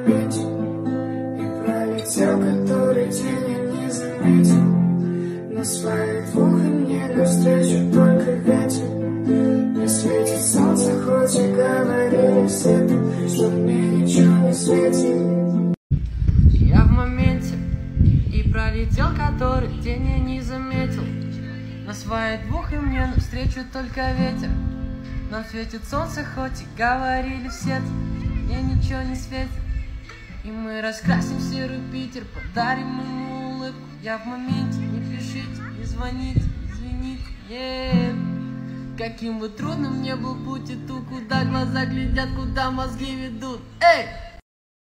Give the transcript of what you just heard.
моменте и пролетел, который день я не заметил. На своих двух и мне навстречу только ветер. Не светит солнце, хоть и говорили все, что мне ничего не светит. Я в моменте и пролетел, который день я не заметил. На своих двух и мне навстречу только ветер. Нам светит солнце, хоть и говорили все, мне ничего не светит. И мы раскрасим серый Питер, подарим ему улыбку. Я в моменте, не пишите, не звоните, извините, Каким бы трудным ни был путь, и ту, куда глаза глядят, куда мозги ведут. Эй!